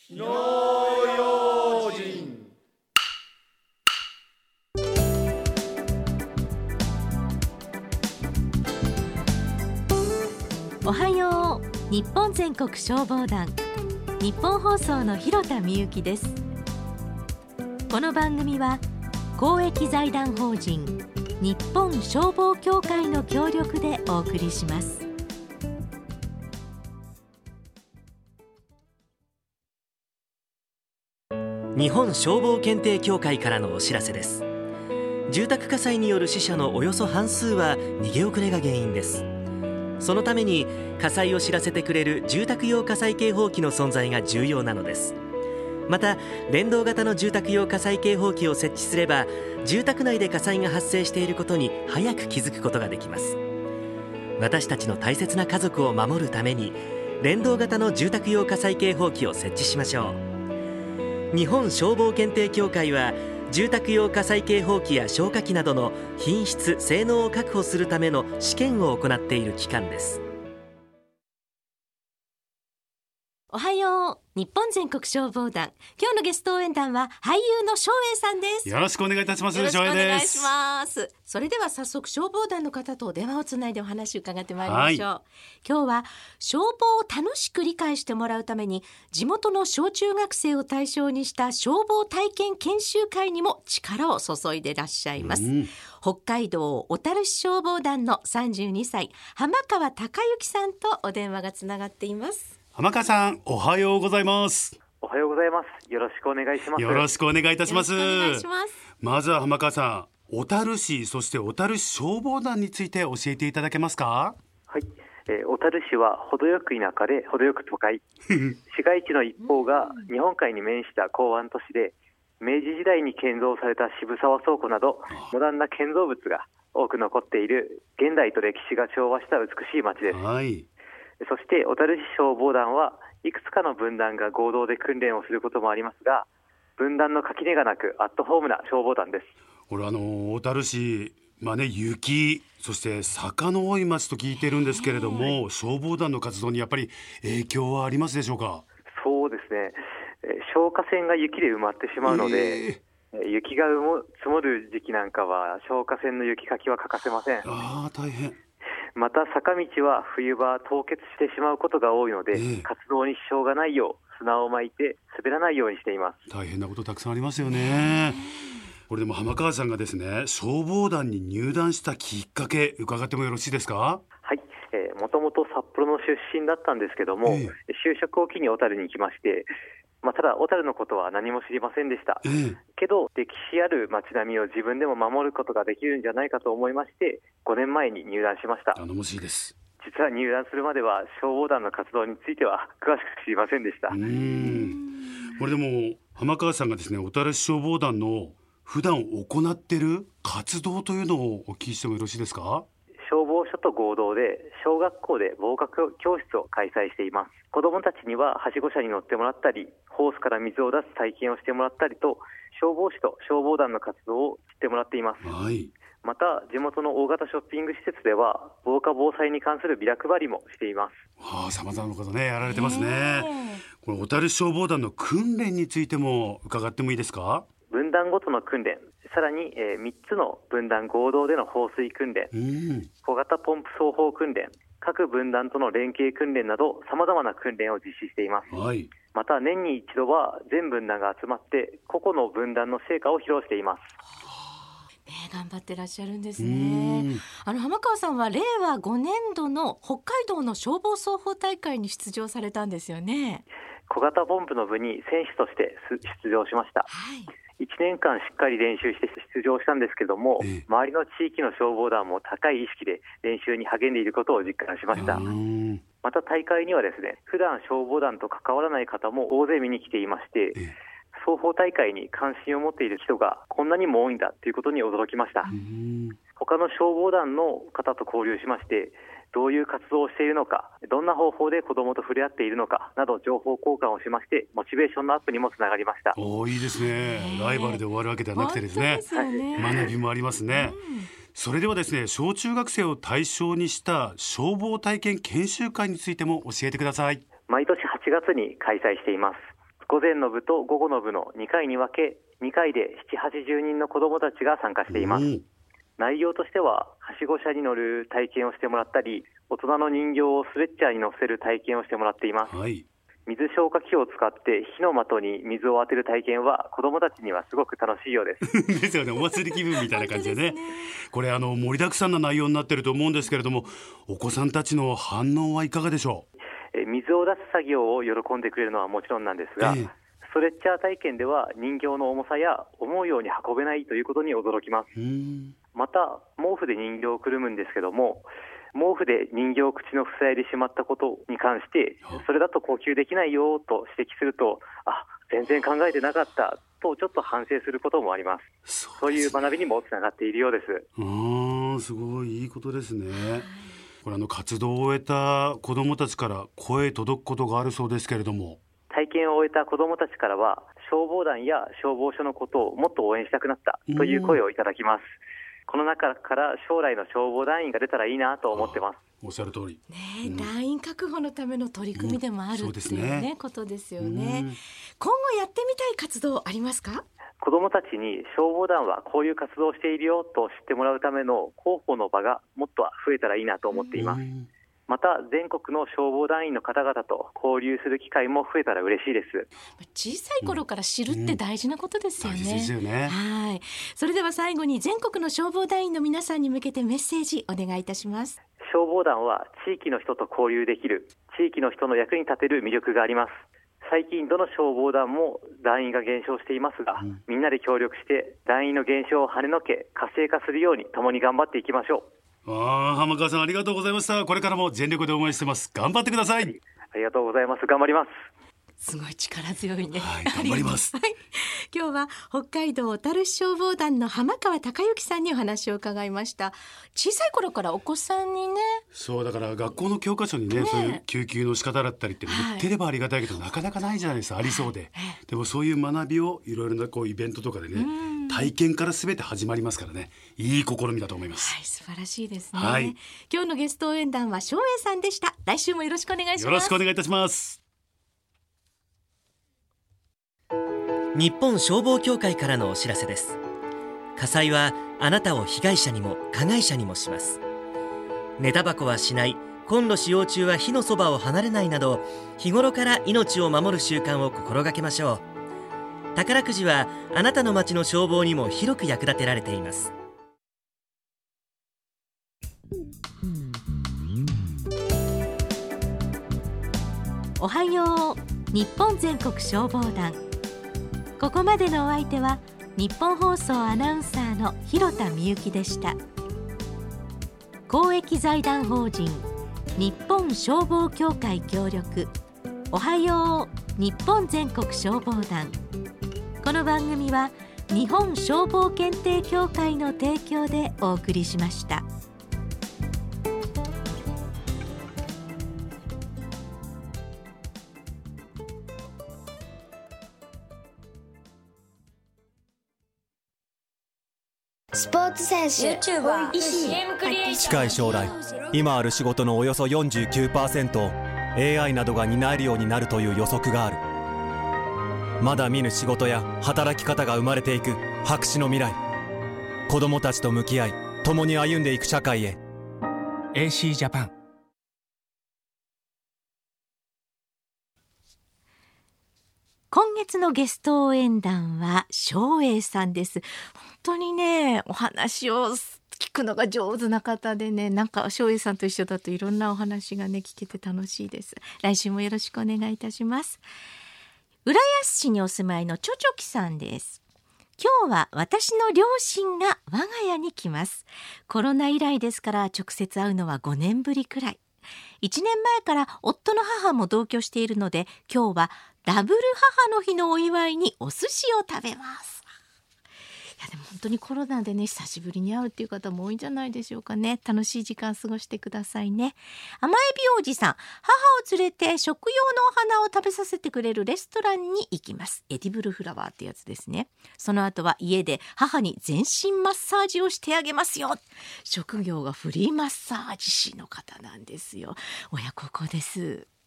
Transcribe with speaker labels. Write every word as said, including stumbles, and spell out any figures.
Speaker 1: 火の用心。
Speaker 2: おはよう。日本全国消防団、日本放送の広田美由です。この番組は公益財団法人日本消防協会の協力でお送りします。
Speaker 3: 日本消防検定協会からのお知らせです。住宅火災による死者のおよそ半数は逃げ遅れが原因です。そのために火災を知らせてくれる住宅用火災警報器の存在が重要なのです。また連動型の住宅用火災警報器を設置すれば、住宅内で火災が発生していることに早く気づくことができます。私たちの大切な家族を守るために連動型の住宅用火災警報器を設置しましょう。日本消防検定協会は住宅用火災警報器や消火器などの品質・性能を確保するための試験を行っている機関です。
Speaker 2: おはよう。日本全国消防団、今日のゲスト応援団は俳優の照英さんです。
Speaker 4: よろしくお願いいたします。
Speaker 2: よろしくお願いし
Speaker 4: 照英
Speaker 2: ます。それでは早速消防団の方と電話をつないでお話を伺ってまいりましょう、はい、今日は消防を楽しく理解してもらうために地元の小中学生を対象にした消防体験研修会にも力を注いでいらっしゃいます、うん、北海道小樽市消防団のさんじゅうにさい浜川隆之さんとお電話がつながっています。
Speaker 4: 浜川さん、おはようございます。
Speaker 5: おはようございます。よろしくお願いします。
Speaker 4: よろしくお願いいたします。
Speaker 2: よろしくお願いします。
Speaker 4: まずは浜川さん、小樽市、そして小樽市消防団について教えていただけますか？
Speaker 5: はい、えー、小樽市は程よく田舎で程よく都会市街地の一方が日本海に面した港湾都市で、明治時代に建造された渋沢倉庫などモダンな建造物が多く残っている現代と歴史が調和した美しい町です。
Speaker 4: はい、
Speaker 5: そして小樽市消防団はいくつかの分団が合同で訓練をすることもありますが、分団の垣根がなくアットホームな消防団です。
Speaker 4: これあの小樽市、まあね、雪そして坂の多い町と聞いてるんですけれども、消防団の活動にやっぱり影響はありますでしょうか？
Speaker 5: そうですね、えー、消火栓が雪で埋まってしまうので、えー、雪が積もる時期なんかは消火栓の雪かきは欠かせません。
Speaker 4: あー大変。
Speaker 5: また坂道は冬場凍結してしまうことが多いので、えー、活動に支障がないよう砂を巻いて滑らないようにしています。
Speaker 4: 大変なことたくさんありますよね。これでも浜川さんがですね、消防団に入団したきっかけ伺ってもよろしいですか？
Speaker 5: はい、えー、もともと札幌の出身だったんですけども、えー、就職を機に小樽に行きまして、まあ、ただ小樽のことは何も知りませんでした、えー、けど歴史ある街並みを自分でも守ることができるんじゃないかと思いまして、ごねんまえに入団しました。
Speaker 4: 頼もしいです。
Speaker 5: 実は入団するまでは消防団の活動については詳しく知りませんでした。
Speaker 4: うーん、これでも浜川さんがですね、小樽市消防団の普段行っている活動というのをお聞きしてもよろしいですか？
Speaker 5: 消防署と合同で小学校で防火教室を開催しています。子どもたちにははしご車に乗ってもらったり、ホースから水を出す体験をしてもらったりと、消防士と消防団の活動を知ってもらっています、
Speaker 4: はい、
Speaker 5: また地元の大型ショッピング施設では防火防災に関するビラ配りもしています。
Speaker 4: はあ、様々なことねやられてますね。これ小樽市消防団の訓練についても伺ってもいいですか？
Speaker 5: 分団ごとの訓練、さらに、えー、みっつの分団合同での放水訓練、うん、小型ポンプ操法訓練、各分団との連携訓練など様々な訓練を実施しています、はい、また年に一度は全分団が集まって個々の分団の成果を披露しています。
Speaker 2: ね、頑張ってらっしゃるんですね。あの浜川さんはれいわごねんどの北海道の消防操法大会に出場されたんですよね。
Speaker 5: 小型ポンプの部に選手として出場しました、はい、いちねんかんしっかり練習して出場したんですけども、ええ、周りの地域の消防団も高い意識で練習に励んでいることを実感しました。また大会にはですね、普段消防団と関わらない方も大勢見に来ていまして、ええ、双方大会に関心を持っている人がこんなにも多いんだということに驚きました。他の消防団の方と交流しまして、どういう活動をしているのか、どんな方法で子どもと触れ合っているのかなど情報交換をしまして、モチベーションのアップにもつながりました。
Speaker 4: おー、いいですね。ライバルで終わるわけではなくてですね、
Speaker 2: ですね、
Speaker 4: 学びもありますね、うん、それではですね、小中学生を対象にした消防体験研修会についても教えてください。
Speaker 5: 毎年はちがつに開催しています。 午前の部と午後の部のにかいに分け、にかいでななじゅう、はちじゅうにんの子どもたちが参加しています。うん、内容としては、はしご車に乗る体験をしてもらったり、大人の人形をスレッチャーに乗せる体験をしてもらっています。はい、水消火器を使って火の的に水を当てる体験は子どもたちにはすごく楽しいようです
Speaker 4: ですよね。お祭り気分みたいな感じで ね, でねこれあの盛りだくさんな内容になっていると思うんですけれども、お子さんたちの反応はいかがでしょう。
Speaker 5: え水を出す作業を喜んでくれるのはもちろんなんですが、えー、ストレッチャー体験では人形の重さや思うように運べないということに驚きます。うん、また毛布で人形をくるむんですけども、毛布で人形を口の塞いでしまったことに関して、それだと呼吸できないよと指摘すると、あ、全然考えてなかったとちょっと反省することもあります。そう、ね、そういう学びにもつながっているようです。
Speaker 4: あー、すごいいいことですね。これあの活動を終えた子どもたちから声届くことがあるそうですけれども。
Speaker 5: 体験を終えた子どもたちからは、消防団や消防署のことをもっと応援したくなったという声をいただきます。この中から将来の消防団員が出たらいいなと思ってます。
Speaker 4: おっしゃる通り、
Speaker 2: ね、うん、団員確保のための取り組みでもある、うん、っていう、ね、ことですよね。うん、今後やってみたい活動ありますか？
Speaker 5: 子どもたちに消防団はこういう活動をしているよと知ってもらうための広報の場がもっと増えたらいいなと思っています。うん、また全国の消防団員の方々と交流する機会も増えたら嬉しいです。
Speaker 2: 小さい頃から知るって大事なことですよね。
Speaker 4: うん、大事ですよね。
Speaker 2: はい。それでは最後に全国の消防団員の皆さんに向けてメッセージお願いいたします。
Speaker 5: 消防団は地域の人と交流できる、地域の人の役に立てる魅力があります。最近どの消防団も団員が減少していますが、うん、みんなで協力して団員の減少を跳ねのけ活性化するように共に頑張っていきましょう。
Speaker 4: あ、浜川さんありがとうございました。これからも全力で応援してます。頑張ってください。はい、
Speaker 5: ありがとうございます。頑張ります。
Speaker 2: すごい力強いね。
Speaker 4: はい、頑張ります。
Speaker 2: はい、今日は北海道小樽市消防団の浜川隆之さんにお話を伺いました。小さい頃からお子さんにね。
Speaker 4: そうだから学校の教科書に ね, ねそういう救急の仕方だったりって言ってればありがたいけど、はい、なかなかないじゃないですか。ありそうで、はい、でもそういう学びをいろいろなこうイベントとかでね、体験から全て始まりますからね、いい試みだと思います。
Speaker 2: はい、素晴らしいですね。はい、今日のゲスト応援団は照英さんでした。来週もよろしくお願いします。
Speaker 4: よろしくお願いいたします。
Speaker 3: 日本消防協会からのお知らせです。火災はあなたを被害者にも加害者にもします。寝タバコはしない、コンロ使用中は火のそばを離れないなど、日頃から命を守る習慣を心がけましょう。宝くじはあなたの町の消防にも広く役立てられています。
Speaker 2: おはよう日本全国消防団。ここまでのお相手は日本放送アナウンサーの広田みゆきでした。公益財団法人日本消防協会協力、おはよう日本全国消防団。この番組は日本消防検定協会の提供でお送りしました。
Speaker 6: スポーツ選手、YouTuber、医師、
Speaker 7: 近い将来、今ある仕事のおよそ よんじゅうきゅうパーセント を エーアイ などが担えるようになるという予測がある。まだ見ぬ仕事や働き方が生まれていく白紙の未来。子どもたちと向き合い、共に歩んでいく社会へ。 エーシー ジャパン。
Speaker 2: 今月のゲスト応援団は照英さんです。本当にね、お話を聞くのが上手な方でね、なんか照英さんと一緒だといろんなお話がね聞けて楽しいです。来週もよろしくお願いいたします。浦安市にお住まいのちょちょきさんです。今日は私の両親が我が家に来ます。コロナ以来ですから直接会うのはごねんぶりくらい。いちねんまえから夫の母も同居しているので、今日はダブル母の日のお祝いにお寿司を食べます。いやでも本当にコロナでね、久しぶりに会うっていう方も多いんじゃないでしょうかね。楽しい時間過ごしてくださいね。甘エビおじさん、母を連れて食用のお花を食べさせてくれるレストランに行きます。エディブルフラワーってやつですね。その後は家で母に全身マッサージをしてあげますよ。職業がフリーマッサージ師の方なんですよ。親孝行です。